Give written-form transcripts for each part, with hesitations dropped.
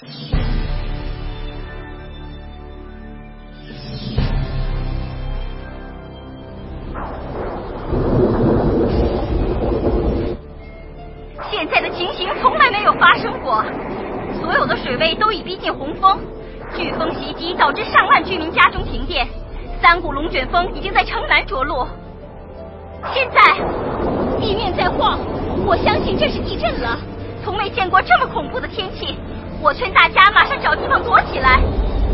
现在的情形从来没有发生过，所有的水位都已逼近洪峰，飓风袭击导致上万居民家中停电，3股龙卷风已经在城南着陆。现在地面在晃，我相信这是地震了，从没见过这么恐怖的天气，我劝大家马上找地方躲起来。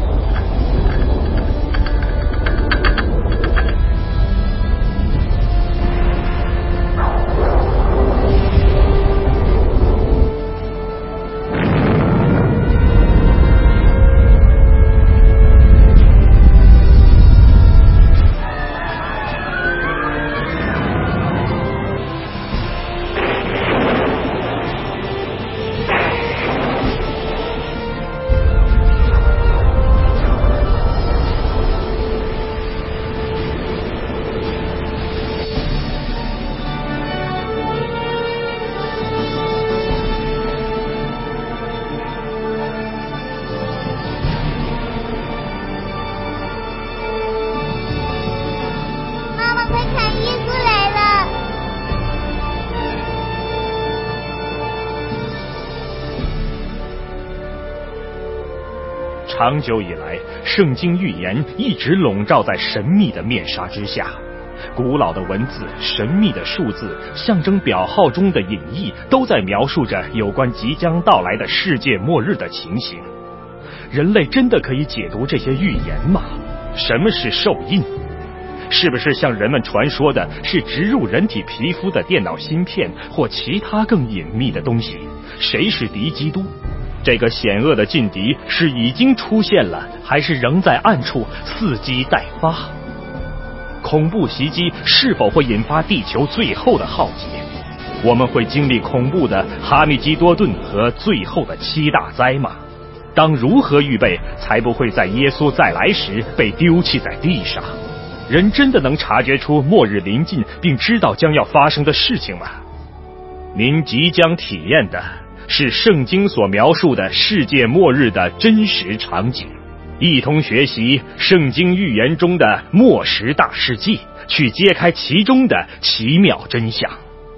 长久以来，圣经预言一直笼罩在神秘的面纱之下，古老的文字、神秘的数字、象征表号中的隐意，都在描述着有关即将到来的世界末日的情形。人类真的可以解读这些预言吗？什么是受印？是不是像人们传说的，是植入人体皮肤的电脑芯片，或其他更隐秘的东西？谁是敌基督？这个险恶的劲敌是已经出现了，还是仍在暗处伺机待发？恐怖袭击是否会引发地球最后的浩劫？我们会经历恐怖的哈密基多顿和最后的7大灾吗？当如何预备，才不会在耶稣再来时被丢弃在地上？人真的能察觉出末日临近，并知道将要发生的事情吗？您即将体验的是圣经所描述的世界末日的真实场景，一同学习圣经预言中的末时大事记，去揭开其中的奇妙真相。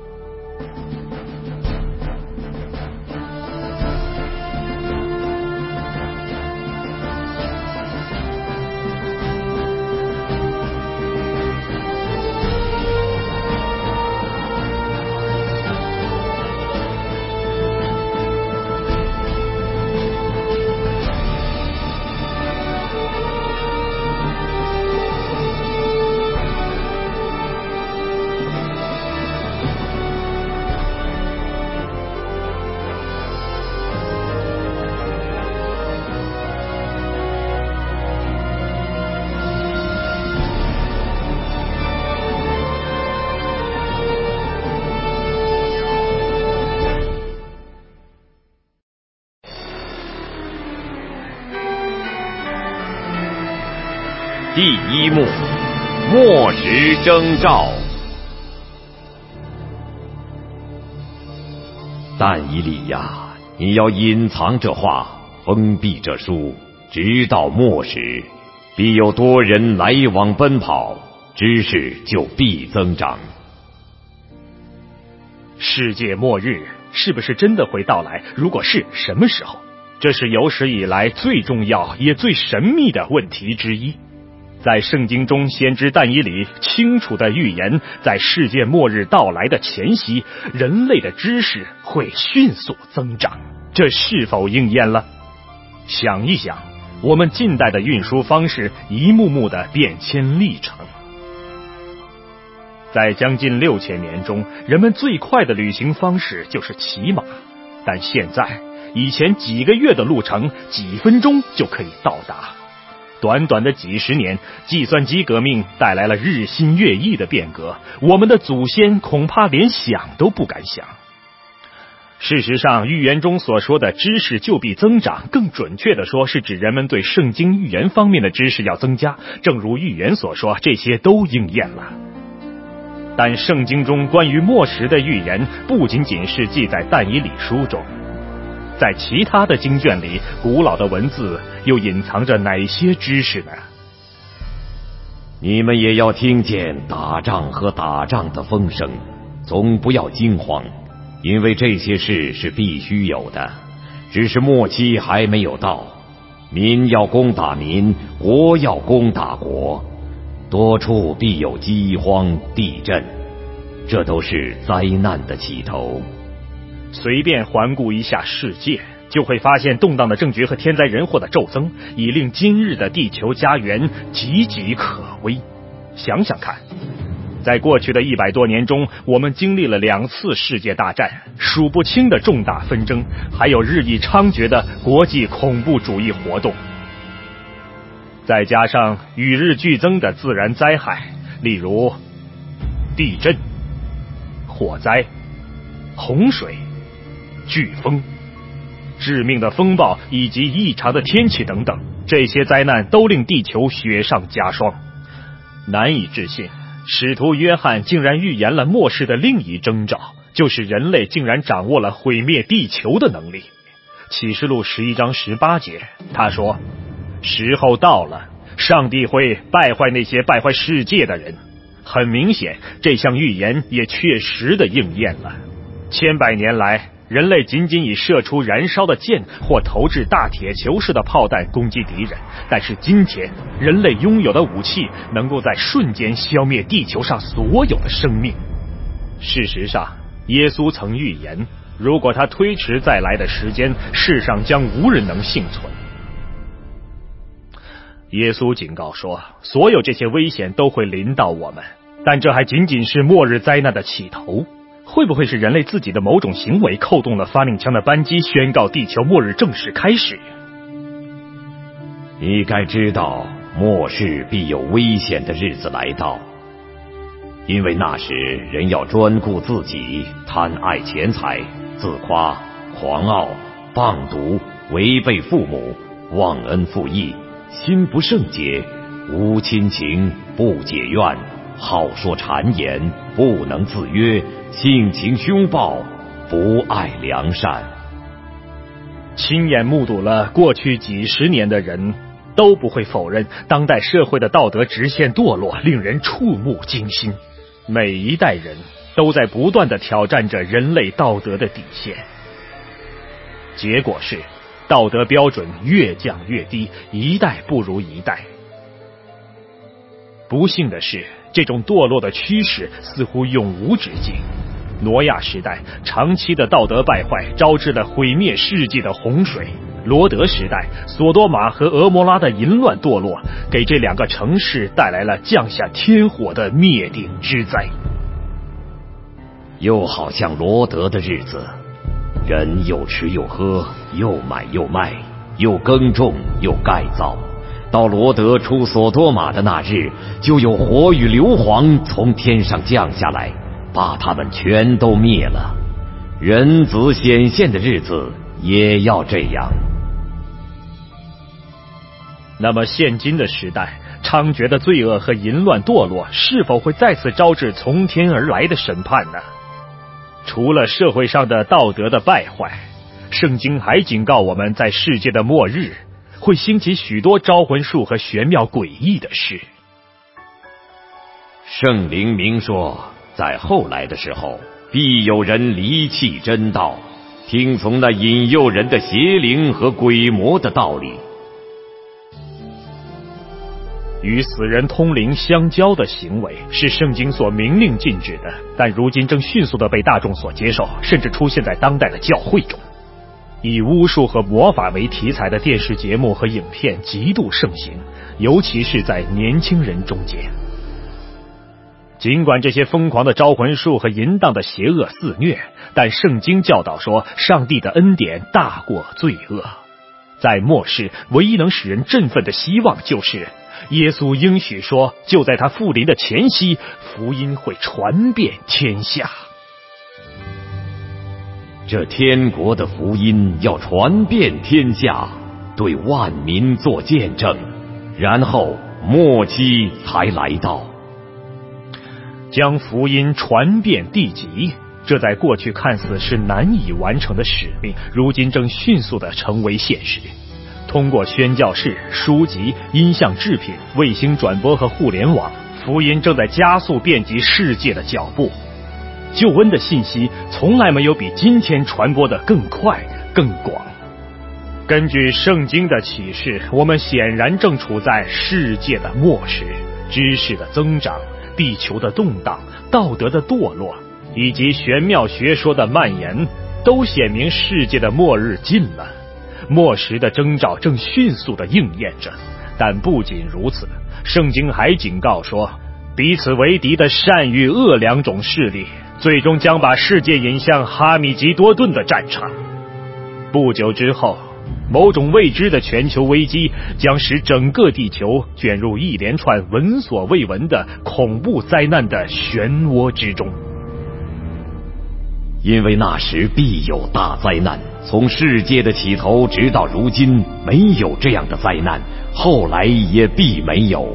第一幕，末时征兆。但以理呀，你要隐藏这话，封闭这书，直到末时，必有多人来往奔跑，知识就必增长。 世界末日是不是真的会到来？如果是，什么时候？这是有史以来最重要也最神秘的问题之一。在圣经中，先知但以理清楚地预言，在世界末日到来的前夕，人类的知识会迅速增长。这是否应验了？想一想，我们近代的运输方式一幕幕的变迁历程。在将近6000年中，人们最快的旅行方式就是骑马，但现在，以前几个月的路程，几分钟就可以到达。短短的几十年，计算机革命带来了日新月异的变革，我们的祖先恐怕连想都不敢想。事实上，预言中所说的知识就必增长，更准确地说，是指人们对圣经预言方面的知识要增加。正如预言所说，这些都应验了。但圣经中关于末时的预言，不仅仅是记在但以理书中。 在其他的经卷里，古老的文字又隐藏着哪些知识呢？ 你们也要听见打仗和打仗的风声，总不要惊慌，因为这些事是必须有的，只是末期还没有到。民要攻打民，国要攻打国，多处必有饥荒、地震，这都是灾难的起头。 随便环顾一下世界，就会发现动荡的政局和天灾人祸的骤增，已令今日的地球家园岌岌可危。想想看，在过去的100多年中，我们经历了2次世界大战，数不清的重大纷争，还有日益猖獗的国际恐怖主义活动，再加上与日俱增的自然灾害，例如地震、火灾、洪水、飓风、致命的风暴以及异常的天气等等，这些灾难都令地球雪上加霜。难以置信，使徒约翰竟然预言了末世的另一征兆，就是人类竟然掌握了毁灭地球的能力。启示录11章18节，他说：时候到了，上帝会败坏那些败坏世界的人。很明显，这项预言也确实的应验了。千百年来，人类仅仅以射出燃烧的箭或投掷大铁球式的炮弹攻击敌人，但是今天人类拥有的武器能够在瞬间消灭地球上所有的生命。事实上，耶稣曾预言，如果他推迟再来的时间，世上将无人能幸存。耶稣警告说，所有这些危险都会临到我们，但这还仅仅是末日灾难的起头。会不会是人类自己的某种行为扣动了发令枪的扳机，宣告地球末日正式开始？ 你该知道，末世必有危险的日子来到，因为那时人要专顾自己，贪爱钱财，自夸、狂傲、谤毒，违背父母，忘恩负义，心不圣洁，无亲情，不解怨，好说谗言，不能自约，性情凶暴，不爱良善。 亲眼目睹了过去几十年的人都不会否认，当代社会的道德直线堕落，令人触目惊心。每一代人都在不断地挑战着人类道德的底线，结果是道德标准越降越低，一代不如一代。不幸的是，这种堕落的趋势似乎永无止境。挪亚时代长期的道德败坏，招致了毁灭世界的洪水。罗德时代，索多玛和俄摩拉的淫乱堕落，给这2个城市带来了降下天火的灭顶之灾。 又好像罗德的日子，人又吃又喝，又买又卖，又耕种又盖造。到罗德出索多玛的那日，就有火与硫磺从天上降下来，把他们全都灭了。人子显现的日子也要这样。 那么现今的时代，猖獗的罪恶和淫乱堕落是否会再次招致从天而来的审判呢？除了社会上的道德的败坏，圣经还警告我们，在世界的末日会兴起许多招魂术和玄妙诡异的事。 圣灵明说，在后来的时候，必有人离弃真道，听从那引诱人的邪灵和鬼魔的道理。 与死人通灵相交的行为是圣经所明令禁止的，但如今正迅速地被大众所接受，甚至出现在当代的教会中。以巫术和魔法为题材的电视节目和影片极度盛行，尤其是在年轻人中间。尽管这些疯狂的招魂术和淫荡的邪恶肆虐，但圣经教导说，上帝的恩典大过罪恶。在末世，唯一能使人振奋的希望就是耶稣应许说，就在他复临的前夕，福音会传遍天下。 这天国的福音要传遍天下，对万民做见证，然后末期才来到。 将福音传遍地极， 这在过去看似是难以完成的使命，如今正迅速地成为现实。通过宣教士、书籍、音像制品、卫星转播和互联网，福音正在加速遍及世界的脚步。救恩的信息从来没有比今天传播得更快、更广。根据圣经的启示，我们显然正处在世界的末时，知识的增长、地球的动荡、道德的堕落，以及玄妙学说的蔓延，都显明世界的末日近了。末时的征兆正迅速地应验着。但不仅如此，圣经还警告说，彼此为敌的善与恶两种势力，最终将把世界引向哈米吉多顿的战场。不久之后，某种未知的全球危机将使整个地球卷入一连串闻所未闻的恐怖灾难的漩涡之中。 因为那时必有大灾难，从世界的起头直到如今，没有这样的灾难，后来也必没有。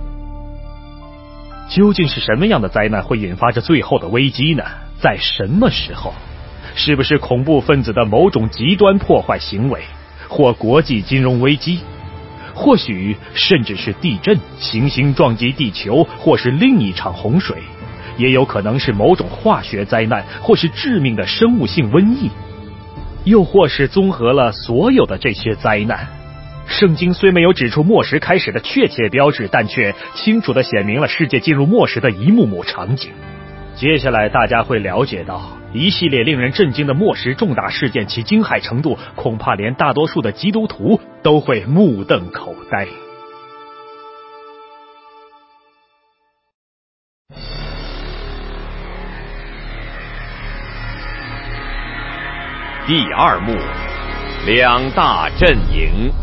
究竟是什么样的灾难会引发着最后的危机呢？在什么时候？是不是恐怖分子的某种极端破坏行为，或国际金融危机，或许甚至是地震、行星撞击地球，或是另一场洪水，也有可能是某种化学灾难，或是致命的生物性瘟疫，又或是综合了所有的这些灾难。圣经虽没有指出末时开始的确切标志，但却清楚地显明了世界进入末时的一幕幕场景。接下来大家会了解到一系列令人震惊的末时重大事件，其惊骇程度恐怕连大多数的基督徒都会目瞪口呆。 第二幕，两大阵营。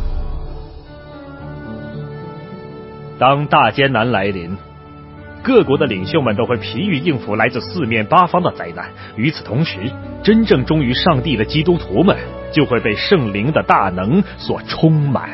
当大艰难来临，各国的领袖们都会疲于应付来自四面八方的灾难。与此同时，真正忠于上帝的基督徒们就会被圣灵的大能所充满。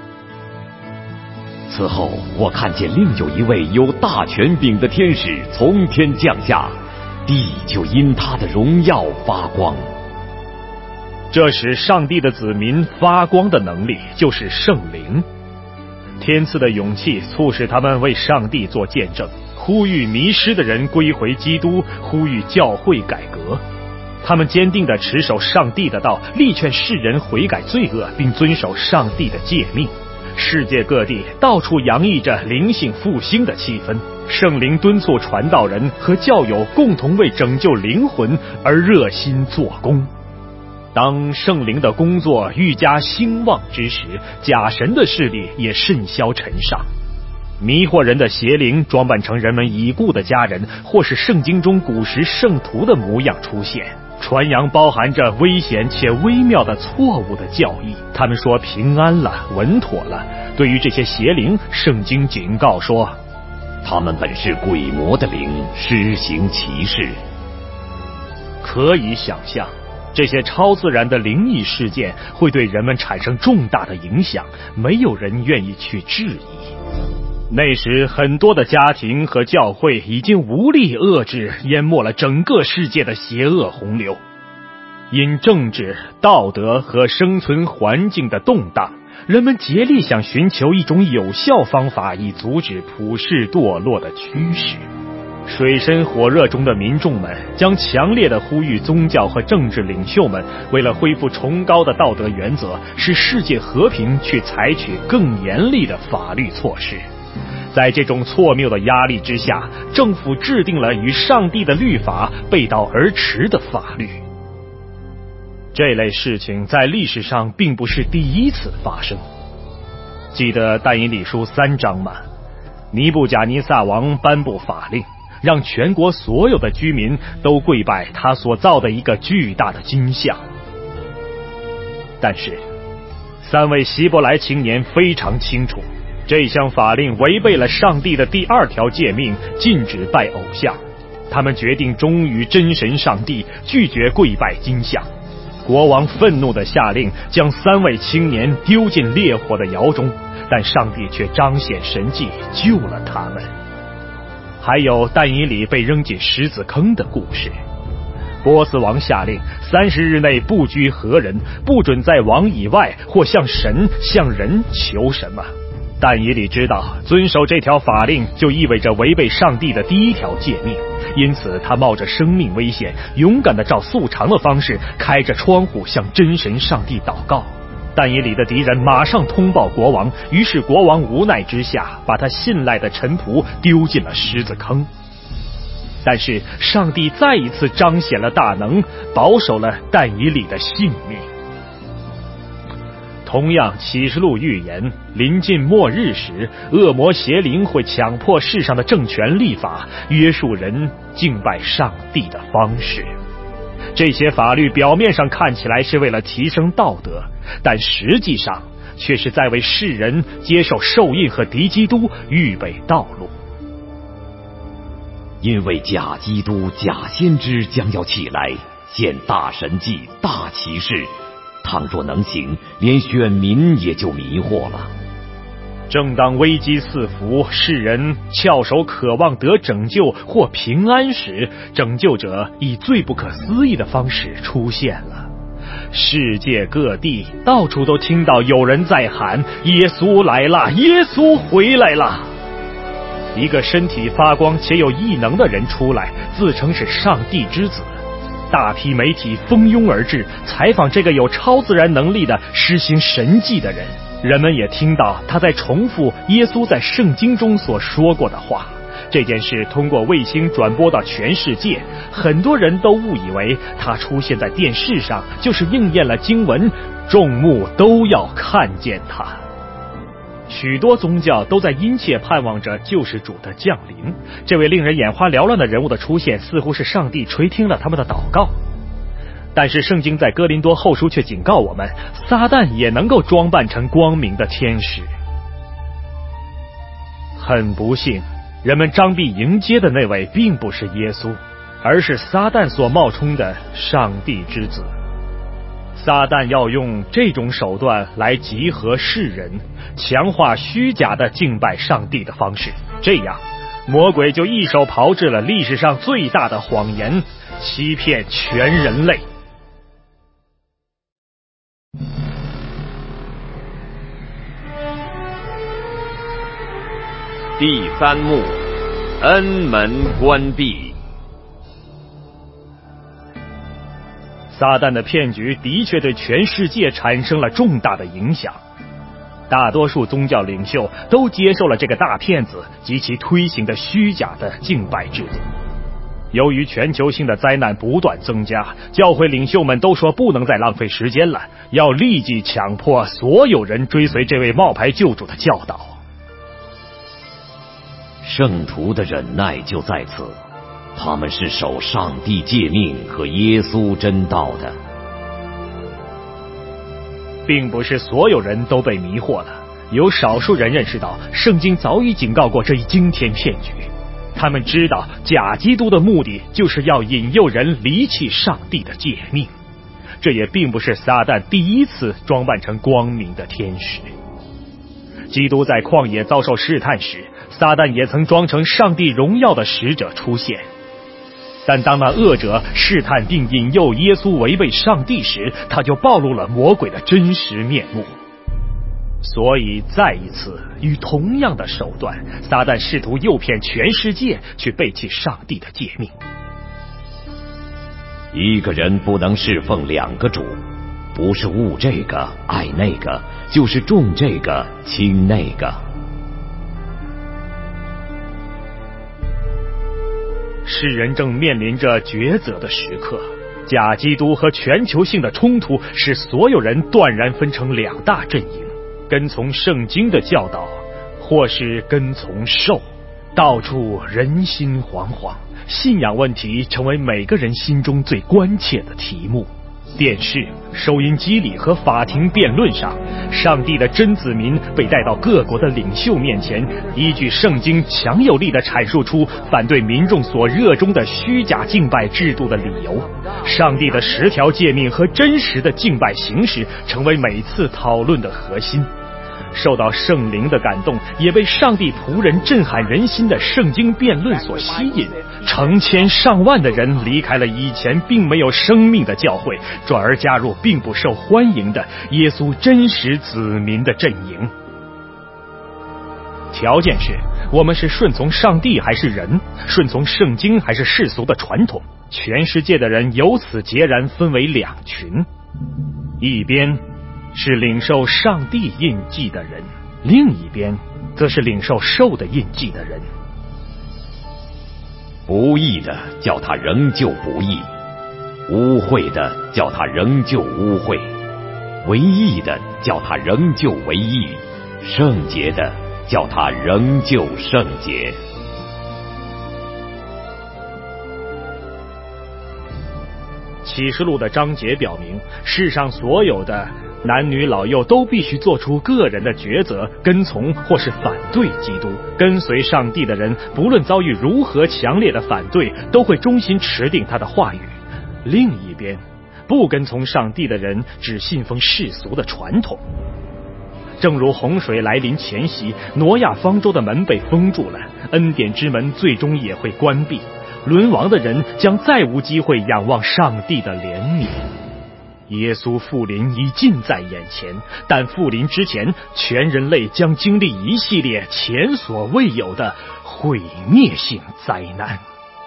此后，我看见另有一位有大权柄的天使从天降下，地就因他的荣耀发光。 这使上帝的子民发光的能力就是圣灵。天赐的勇气促使他们为上帝做见证，呼吁迷失的人归回基督，呼吁教会改革。他们坚定地持守上帝的道，力劝世人悔改罪恶，并遵守上帝的诫命。世界各地到处洋溢着灵性复兴的气氛，圣灵敦促传道人和教友共同为拯救灵魂而热心做工。当圣灵的工作愈加兴旺之时，假神的势力也甚嚣尘上。迷惑人的邪灵装扮成人们已故的家人，或是圣经中古时圣徒的模样出现，传扬包含着危险且微妙的错误的教义。他们说平安了，稳妥了。对于这些邪灵，圣经警告说， 他们本是鬼魔的灵，施行奇事。 可以想象，这些超自然的灵异事件会对人们产生重大的影响，没有人愿意去质疑。那时很多的家庭和教会已经无力遏制淹没了整个世界的邪恶洪流。因政治、道德和生存环境的动荡，人们竭力想寻求一种有效方法，以阻止普世堕落的趋势。水深火热中的民众们将强烈地呼吁宗教和政治领袖们，为了恢复崇高的道德原则，使世界和平，去采取更严厉的法律措施。在这种错谬的压力之下，政府制定了与上帝的律法背道而驰的法律。这类事情在历史上并不是第一次发生。记得但以理书3章吗？尼布甲尼撒王颁布法令，让全国所有的居民都跪拜他所造的一个巨大的金像。但是3位希伯来青年非常清楚，这项法令违背了上帝的第2条诫命，禁止拜偶像。他们决定忠于真神上帝，拒绝跪拜金像。国王愤怒地下令将3位青年丢进烈火的窑中，但上帝却彰显神迹，救了他们。还有但以理被扔进狮子坑的故事。 波斯王下令30日内不拘何人，不准在王以外或向神向人求什么。但以理知道遵守这条法令就意味着违背上帝的第一条诫命，因此他冒着生命危险，勇敢地照素常的方式开着窗户向真神上帝祷告。但以理的敌人马上通报国王，于是国王无奈之下把他信赖的臣仆丢进了狮子坑。但是上帝再一次彰显了大能，保守了但以理的性命。同样，启示录预言临近末日时，恶魔邪灵会强迫世上的政权立法，约束人敬拜上帝的方式。这些法律表面上看起来是为了提升道德，但实际上却是在为世人接受受印和敌基督预备道路。 因为假基督、假先知将要起来，显大神迹、大奇事，倘若能行，连选民也就迷惑了。 正当危机四伏，世人翘首渴望得拯救或平安时，拯救者以最不可思议的方式出现了。世界各地到处都听到有人在喊：耶稣来了，耶稣回来了。一个身体发光且有异能的人出来，自称是上帝之子。大批媒体蜂拥而至，采访这个有超自然能力的施行神迹的人。人们也听到他在重复耶稣在圣经中所说过的话。这件事通过卫星转播到全世界，很多人都误以为他出现在电视上就是应验了经文，众目都要看见他。许多宗教都在殷切盼望着救世主的降临，这位令人眼花缭乱的人物的出现，似乎是上帝垂听了他们的祷告。但是圣经在哥林多后书却警告我们，撒旦也能够装扮成光明的天使。很不幸，人们张臂迎接的那位并不是耶稣，而是撒旦所冒充的上帝之子。撒旦要用这种手段来集合世人，强化虚假的敬拜上帝的方式，这样魔鬼就一手炮制了历史上最大的谎言，欺骗全人类。 第三幕，恩门关闭。 撒旦的骗局的确对全世界产生了重大的影响，大多数宗教领袖都接受了这个大骗子及其推行的虚假的敬拜制度。由于全球性的灾难不断增加，教会领袖们都说不能再浪费时间了，要立即强迫所有人追随这位冒牌救主的教导。 圣徒的忍耐就在此，他们是守上帝诫命和耶稣真道的。 并不是所有人都被迷惑了，有少数人认识到圣经早已警告过这一惊天骗局。他们知道假基督的目的就是要引诱人离弃上帝的诫命。这也并不是撒旦第一次装扮成光明的天使。基督在旷野遭受试探时，撒旦也曾装成上帝荣耀的使者出现。但当那恶者试探并引诱耶稣违背上帝时，他就暴露了魔鬼的真实面目。所以再一次与同样的手段，撒旦试图诱骗全世界去背弃上帝的诫命。 一个人不能侍奉两个主，不是恶这个爱那个，就是重这个轻那个。 世人正面临着抉择的时刻，假基督和全球性的冲突使所有人断然分成两大阵营，跟从圣经的教导，或是跟从兽。到处人心惶惶，信仰问题成为每个人心中最关切的题目。电视、收音机里和法庭辩论上，上帝的真子民被带到各国的领袖面前，依据圣经强有力地阐述出反对民众所热衷的虚假敬拜制度的理由。上帝的10条诫命和真实的敬拜形式成为每次讨论的核心。 受到圣灵的感动，也被上帝仆人震撼人心的圣经辩论所吸引，成千上万的人离开了以前并没有生命的教会，转而加入并不受欢迎的耶稣真实子民的阵营。条件是我们是顺从上帝还是人，顺从圣经还是世俗的传统。全世界的人由此截然分为两群，一边是领受上帝印记的人，另一边则是领受兽的印记的人。 不义的叫他仍旧不义，污秽的叫他仍旧污秽，为义的叫他仍旧为义，圣洁的叫他仍旧圣洁。 启示录的章节表明，世上所有的男女老幼都必须做出个人的抉择，跟从或是反对基督。跟随上帝的人，不论遭遇如何强烈的反对，都会忠心持定他的话语。另一边，不跟从上帝的人，只信奉世俗的传统。正如洪水来临前夕，挪亚方舟的门被封住了，恩典之门最终也会关闭。沦亡的人将再无机会仰望上帝的怜悯。耶稣复临已近在眼前，但复临之前，全人类将经历一系列前所未有的毁灭性灾难。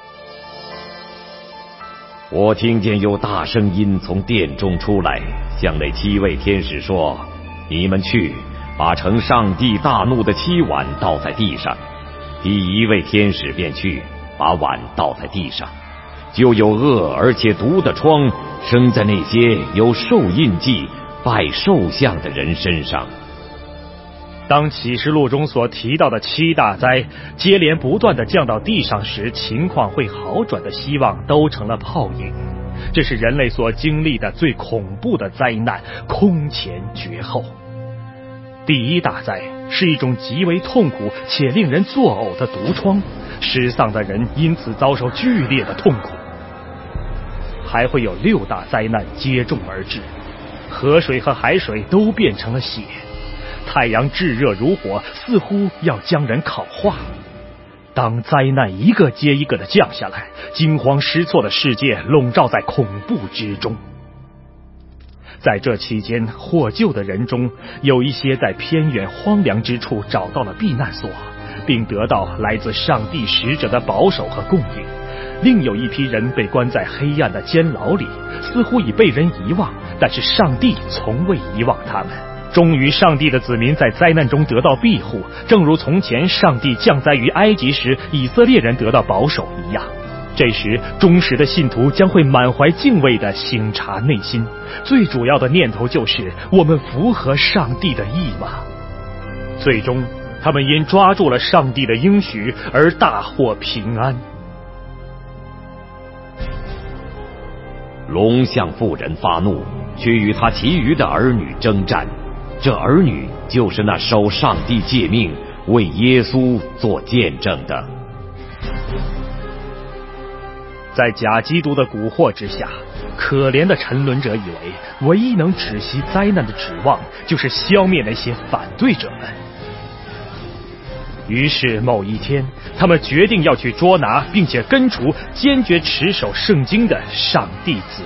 我听见有大声音从殿中出来，向那7位天使说：你们去，把盛上帝大怒的7碗倒在地上。第1位天使便去，把碗倒在地上，就有恶而且毒的疮生在那些有兽印记、拜兽像的人身上。 当启示录中所提到的7大灾接连不断地降到地上时，情况会好转的希望都成了泡影。这是人类所经历的最恐怖的灾难，空前绝后。第1大灾是一种极为痛苦且令人作呕的毒疮，失丧的人因此遭受剧烈的痛苦。还会有6大灾难接踵而至，河水和海水都变成了血，太阳炙热如火，似乎要将人烤化。当灾难一个接一个的降下来，惊慌失措的世界笼罩在恐怖之中。在这期间，获救的人中有一些在偏远荒凉之处找到了避难所，并得到来自上帝使者的保守和供应。另有一批人被关在黑暗的监牢里，似乎已被人遗忘，但是上帝从未遗忘他们。终于，上帝的子民在灾难中得到庇护，正如从前上帝降灾于埃及时，以色列人得到保守一样。这时，忠实的信徒将会满怀敬畏地省察内心，最主要的念头就是我们符合上帝的意吗？最终，他们因抓住了上帝的应许而大获平安。 龙向妇人发怒，却与他其余的儿女征战。这儿女就是那守上帝诫命、为耶稣做见证的。 在假基督的蛊惑之下，可怜的沉沦者以为唯一能止息灾难的指望就是消灭那些反对者们。于是某一天，他们决定要去捉拿并且根除坚决持守圣经的上帝子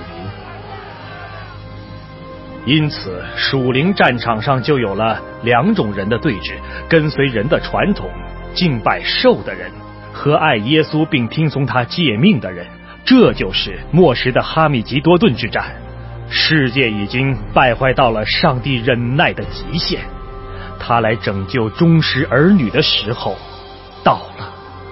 民。因此，属灵战场上就有了2种人的对峙：跟随人的传统、敬拜兽的人，和爱耶稣并听从他诫命的人。这就是末时的哈米吉多顿之战。世界已经败坏到了上帝忍耐的极限，他来拯救忠实儿女的时候到了。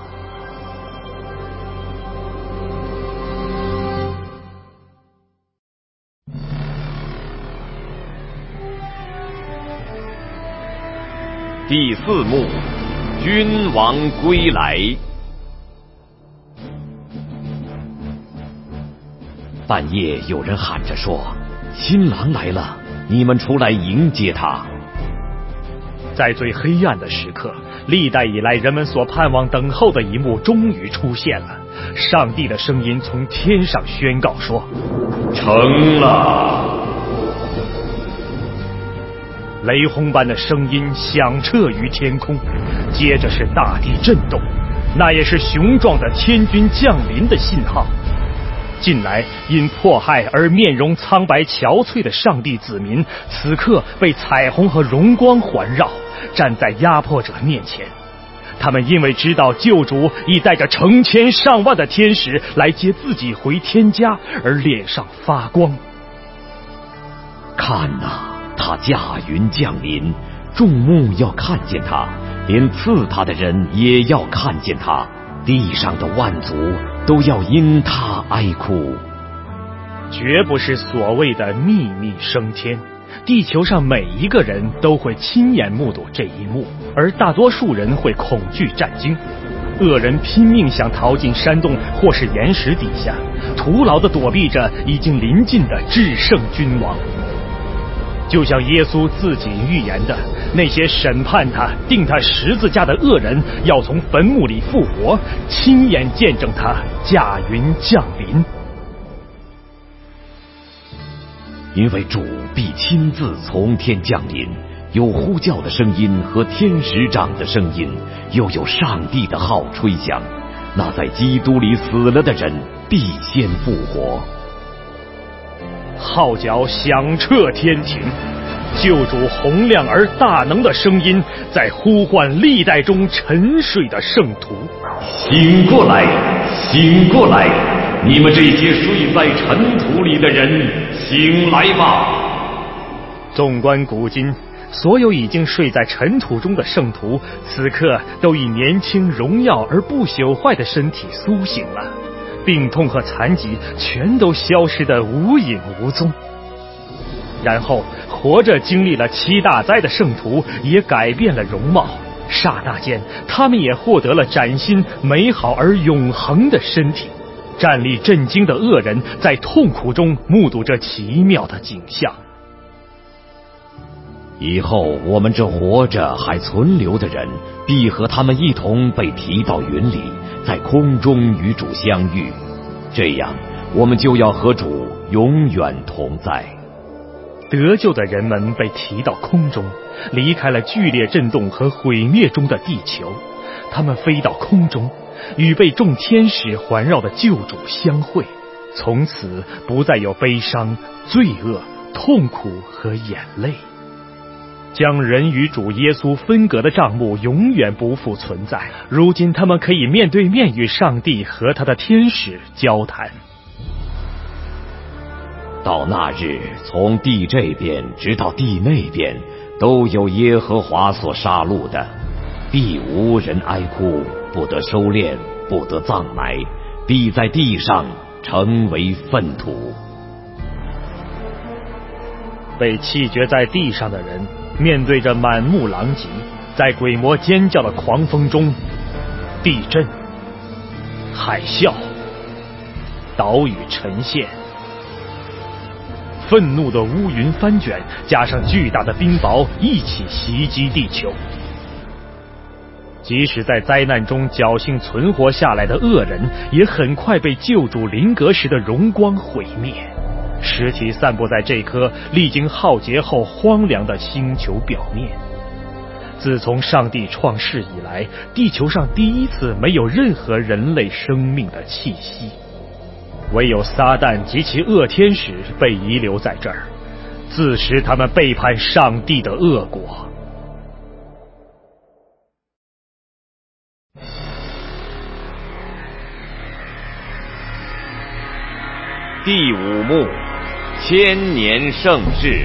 第4幕，君王归来。半夜有人喊着说：新郎来了，你们出来迎接他。 在最黑暗的时刻，历代以来人们所盼望等候的一幕终于出现了。上帝的声音从天上宣告说： 成了。 雷轰般的声音响彻于天空，接着是大地震动，那也是雄壮的天军降临的信号。近来因迫害而面容苍白憔悴的上帝子民，此刻被彩虹和荣光环绕，站在压迫者面前。他们因为知道救主已带着成千上万的天使来接自己回天家，而脸上发光。 看哪，他驾云降临，众目要看见他，连刺他的人也要看见他，地上的万族都要因他哀哭。 绝不是所谓的秘密升天，地球上每一个人都会亲眼目睹这一幕，而大多数人会恐惧战惊。恶人拼命想逃进山洞或是岩石底下，徒劳地躲避着已经临近的至圣君王。就像耶稣自己预言的，那些审判他、钉他十字架的恶人要从坟墓里复活，亲眼见证他驾云降临。 因为主必亲自从天降临，有呼叫的声音和天使长的声音，又有上帝的号吹响，那在基督里死了的人必先复活。 号角响彻天庭，救主洪亮而大能的声音在呼唤历代中沉睡的圣徒。 醒过来，醒过来，你们这些睡在尘土里的人，醒来吧！ 纵观古今，所有已经睡在尘土中的圣徒，此刻都以年轻荣耀而不朽坏的身体苏醒了，病痛和残疾全都消失得无影无踪。然后活着经历了7大灾的圣徒也改变了容貌，刹那间他们也获得了崭新美好而永恒的身体。站立震惊的恶人在痛苦中目睹着奇妙的景象。 以后我们这活着还存留的人，必和他们一同被提到云里，在空中与主相遇，这样我们就要和主永远同在。 得救的人们被提到空中，离开了剧烈震动和毁灭中的地球，他们飞到空中，与被众天使环绕的救主相会，从此不再有悲伤、罪恶、痛苦和眼泪。将人与主耶稣分隔的帐幕永远不复存在，如今他们可以面对面与上帝和他的天使交谈。 到那日，从地这边直到地那边，都有耶和华所杀戮的，必无人哀哭，不得收敛，不得葬埋，必在地上成为粪土。 被弃绝在地上的人，面对着满目狼藉，在鬼魔尖叫的狂风中，地震、海啸、岛屿沉陷，愤怒的乌云翻卷，加上巨大的冰雹一起袭击地球。即使在灾难中侥幸存活下来的恶人，也很快被救主临格时的荣光毁灭，尸体散布在这颗历经浩劫后荒凉的星球表面。自从上帝创世以来，地球上第一次没有任何人类生命的气息，唯有撒旦及其恶天使被遗留在这儿，自食他们背叛上帝的恶果。 第五幕，千年盛世。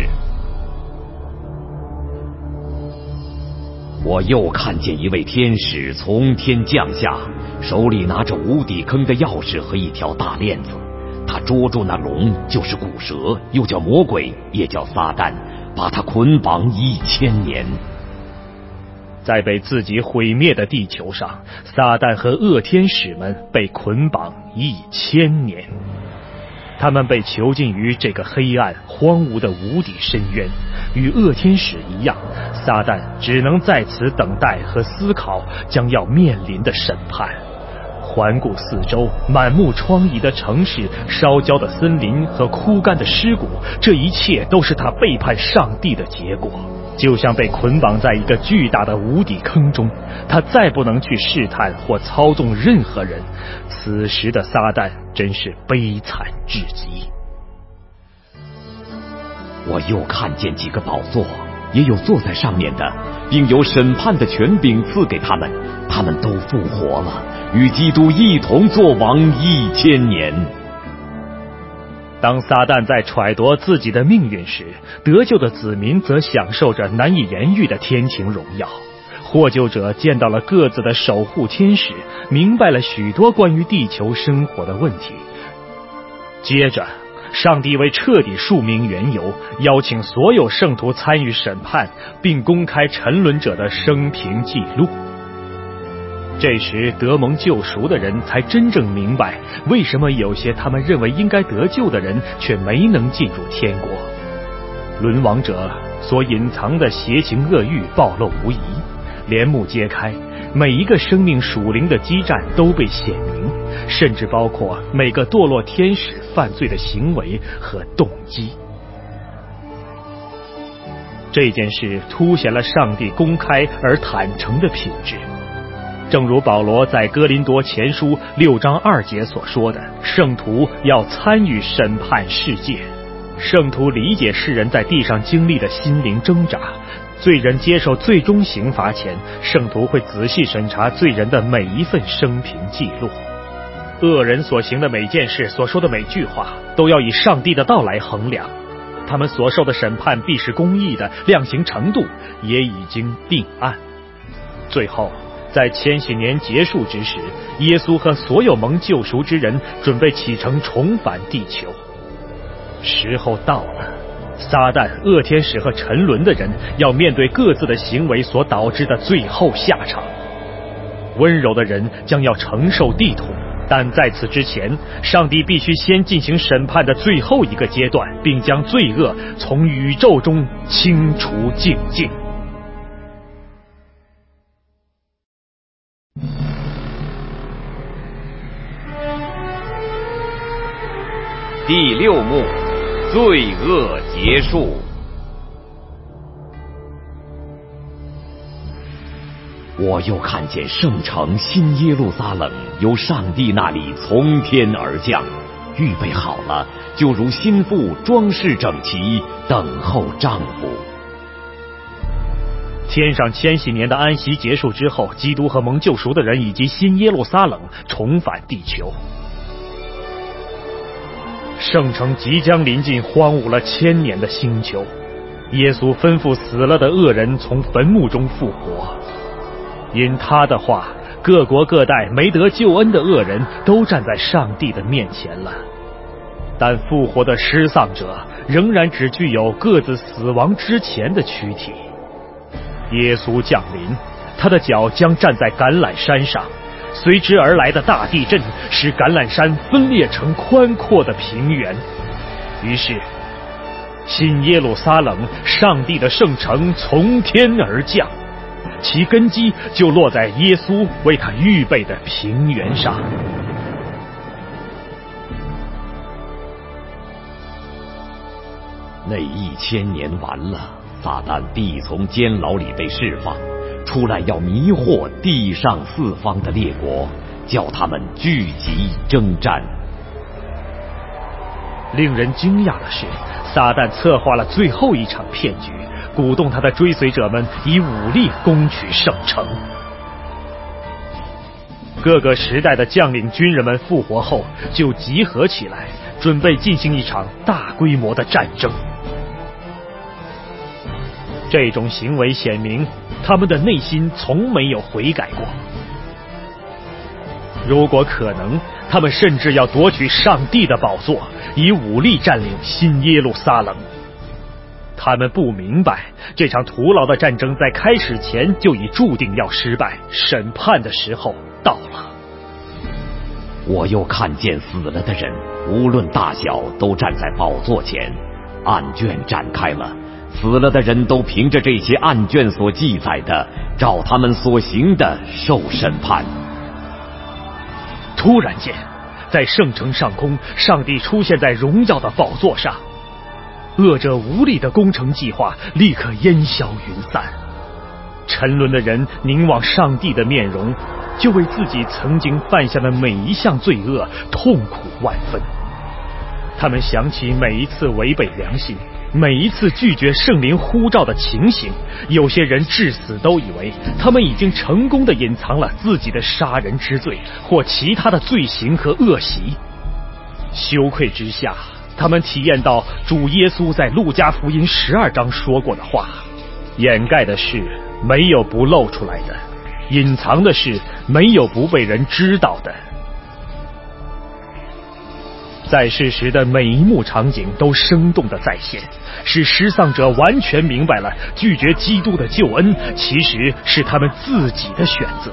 我又看见一位天使从天降下，手里拿着无底坑的钥匙和一条大链子。他捉住那龙，就是古蛇，又叫魔鬼，也叫撒旦，把他捆绑1000年。 在被自己毁灭的地球上，撒旦和恶天使们被捆绑1000年。他们被囚禁于这个黑暗荒芜的无底深渊，与恶天使一样，撒旦只能在此等待和思考将要面临的审判。环顾四周，满目疮痍的城市、烧焦的森林和枯干的尸骨，这一切都是他背叛上帝的结果。 就像被捆绑在一个巨大的无底坑中，他再不能去试探或操纵任何人。此时的撒旦真是悲惨至极。 我又看见几个宝座，也有坐在上面的，并有审判的权柄赐给他们，他们都复活了，与基督一同作王1000年。 当撒旦在揣度自己的命运时，得救的子民则享受着难以言喻的天庭荣耀。获救者见到了各自的守护天使，明白了许多关于地球生活的问题。接着，上帝为彻底述明缘由，邀请所有圣徒参与审判，并公开沉沦者的生平记录。这时得蒙救赎的人才真正明白，为什么有些他们认为应该得救的人却没能进入天国。沦亡者所隐藏的邪情恶欲暴露无遗，帘幕揭开，每一个生命属灵的激战都被显明，甚至包括每个堕落天使犯罪的行为和动机。这件事凸显了上帝公开而坦诚的品质。正如保罗在哥林多前书6章2节所说的，圣徒要参与审判世界。圣徒理解世人在地上经历的心灵挣扎，罪人接受最终刑罚前，圣徒会仔细审查罪人的每一份生平记录。恶人所行的每件事，所说的每句话，都要以上帝的道来衡量。他们所受的审判必是公义的，量刑程度也已经定案。最后在千禧年结束之时，耶稣和所有蒙救赎之人准备启程重返地球。时候到了，撒旦、恶天使和沉沦的人要面对各自的行为所导致的最后下场。温柔的人将要承受地土，但在此之前，上帝必须先进行审判的最后一个阶段，并将罪恶从宇宙中清除净尽。 第6幕，罪恶结束。我又看见圣城新耶路撒冷由上帝那里从天而降，预备好了，就如新妇装饰整齐，等候丈夫。 天上千禧年的安息结束之后，基督和蒙救赎的人以及新耶路撒冷重返地球。圣城即将临近荒芜了1000年的星球，耶稣吩咐死了的恶人从坟墓中复活。因他的话，各国各代没得救恩的恶人都站在上帝的面前了。但复活的失丧者仍然只具有各自死亡之前的躯体。耶稣降临，他的脚将站在橄榄山上，随之而来的大地震使橄榄山分裂成宽阔的平原。于是新耶路撒冷，上帝的圣城从天而降，其根基就落在耶稣为他预备的平原上。 那1000年完了，撒旦必从监牢里被释放，出来要迷惑地上四方的列国，叫他们聚集征战。 令人惊讶的是，撒旦策划了最后一场骗局，鼓动他的追随者们以武力攻取圣城。各个时代的将领军人们复活后就集合起来，准备进行一场大规模的战争。这种行为显明他们的内心从没有悔改过。如果可能，他们甚至要夺取上帝的宝座，以武力占领新耶路撒冷。他们不明白，这场徒劳的战争在开始前就已注定要失败，审判的时候到了。 我又看见死了的人，无论大小，都站在宝座前，案卷展开了，死了的人都凭着这些案卷所记载的，照他们所行的受审判。 突然间，在圣城上空，上帝出现在荣耀的宝座上。 恶者无力的工程计划立刻烟消云散。沉沦的人凝望上帝的面容，就为自己曾经犯下的每一项罪恶痛苦万分。他们想起每一次违背良心，每一次拒绝圣灵呼召的情形，有些人至死都以为他们已经成功地隐藏了自己的杀人之罪或其他的罪行和恶习。羞愧之下，他们体验到主耶稣在路加福音12章说过的话：掩盖的事没有不露出来的，隐藏的事没有不被人知道的。在世时的每一幕场景都生动地再现，使失丧者完全明白了拒绝基督的救恩其实是他们自己的选择。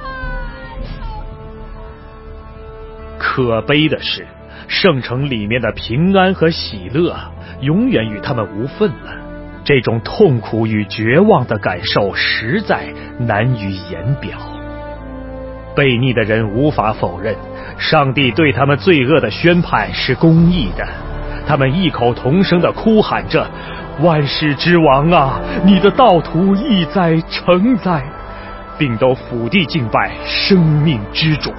可悲的是，圣城里面的平安和喜乐永远与他们无分了。这种痛苦与绝望的感受实在难于言表。悖逆的人无法否认，上帝对他们罪恶的宣判是公义的。他们异口同声地哭喊着：万世之王啊，你的道途义在诚在，并都俯地敬拜生命之主。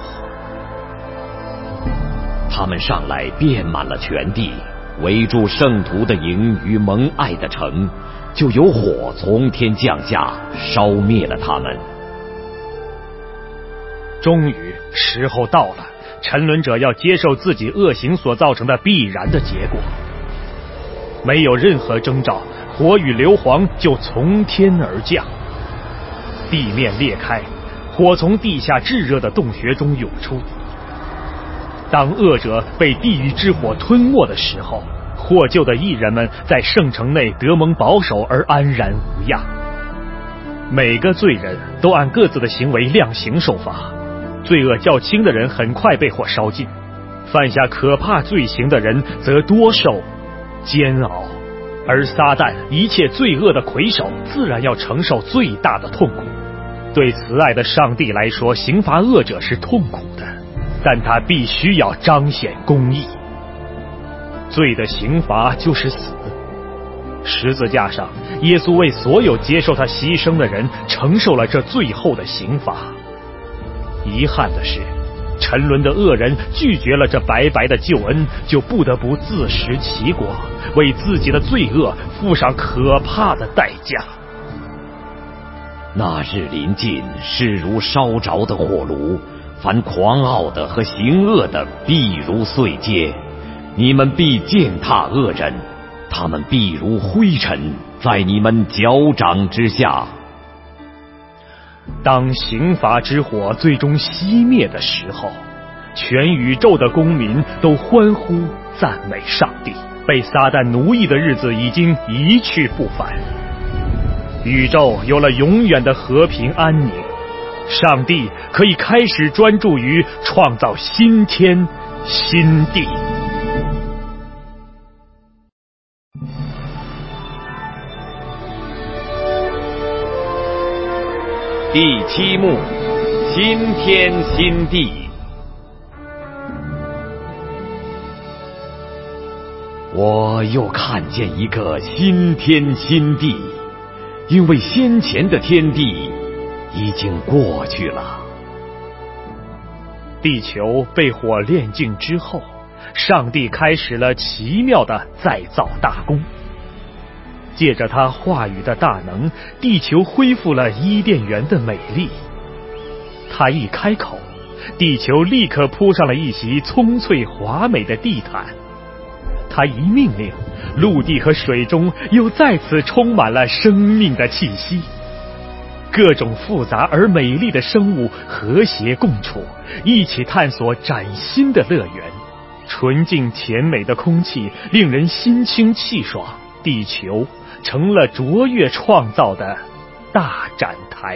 他们上来遍满了全地，围住圣徒的营与蒙爱的城，就有火从天降下，烧灭了他们。 终于时候到了，沉沦者要接受自己恶行所造成的必然的结果。没有任何征兆，火与硫磺就从天而降，地面裂开，火从地下炙热的洞穴中涌出。当恶者被地狱之火吞没的时候，获救的义人们在圣城内得蒙保守而安然无恙。每个罪人都按各自的行为量刑受罚，罪恶较轻的人很快被火烧尽，犯下可怕罪行的人则多受煎熬，而撒旦一切罪恶的魁首自然要承受最大的痛苦。对慈爱的上帝来说，刑罚恶者是痛苦的，但他必须要彰显公义。罪的刑罚就是死。十字架上，耶稣为所有接受他牺牲的人承受了这最后的刑罚。遗憾的是，沉沦的恶人拒绝了这白白的救恩，就不得不自食其果，为自己的罪恶付上可怕的代价。 那日临近，势如烧着的火炉，凡狂傲的和行恶的必如碎秸，你们必践踏恶人，他们必如灰尘，在你们脚掌之下。 当刑罚之火最终熄灭的时候，全宇宙的公民都欢呼赞美上帝，被撒旦奴役的日子已经一去不返，宇宙有了永远的和平安宁，上帝可以开始专注于创造新天新地。 第7幕，新天新地。我又看见一个新天新地，因为先前的天地已经过去了。 地球被火炼尽之后，上帝开始了奇妙的再造大功。借着他话语的大能，地球恢复了伊甸园的美丽。他一开口，地球立刻铺上了一袭葱翠华美的地毯。他一命令，陆地和水中又再次充满了生命的气息。各种复杂而美丽的生物和谐共处，一起探索崭新的乐园。纯净甜美的空气令人心清气爽，地球成了卓越创造的大展台。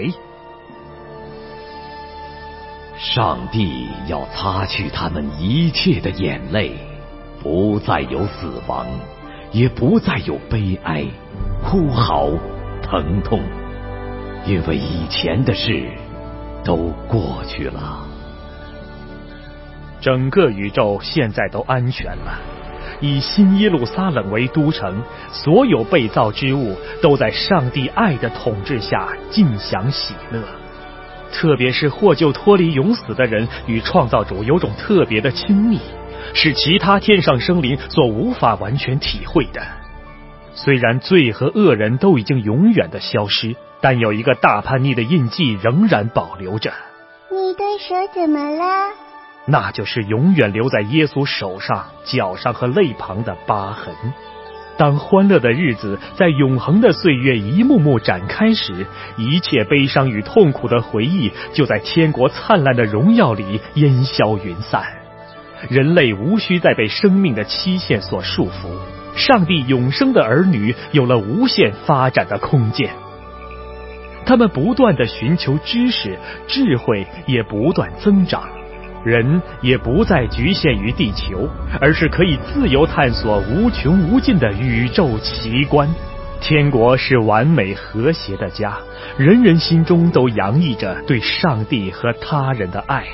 上帝要擦去他们一切的眼泪，不再有死亡，也不再有悲哀、哭嚎、疼痛，因为以前的事都过去了。 整个宇宙现在都安全了， 以新耶路撒冷为都城，所有被造之物都在上帝爱的统治下尽享喜乐。特别是获救脱离永死的人与创造主有种特别的亲密，是其他天上生灵所无法完全体会的。虽然罪和恶人都已经永远的消失，但有一个大叛逆的印记仍然保留着。 你的手怎么了？ 那就是永远留在耶稣手上、脚上和肋旁的疤痕。当欢乐的日子在永恒的岁月一幕幕展开时，一切悲伤与痛苦的回忆就在天国灿烂的荣耀里烟消云散。人类无需再被生命的期限所束缚，上帝永生的儿女有了无限发展的空间。他们不断地寻求知识，智慧也不断增长，人也不再局限于地球，而是可以自由探索无穷无尽的宇宙奇观。天国是完美和谐的家，人人心中都洋溢着对上帝和他人的爱。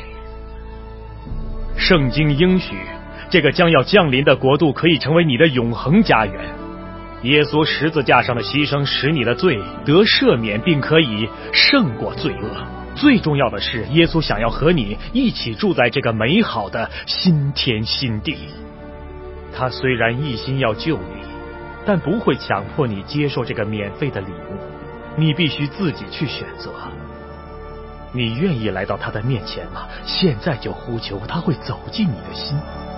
圣经应许，这个将要降临的国度可以成为你的永恒家园。耶稣十字架上的牺牲使你的罪得赦免，并可以胜过罪恶。最重要的是，耶稣想要和你一起住在这个美好的新天新地。他虽然一心要救你，但不会强迫你接受这个免费的礼物，你必须自己去选择。你愿意来到他的面前吗？现在就呼求，他会走进你的心。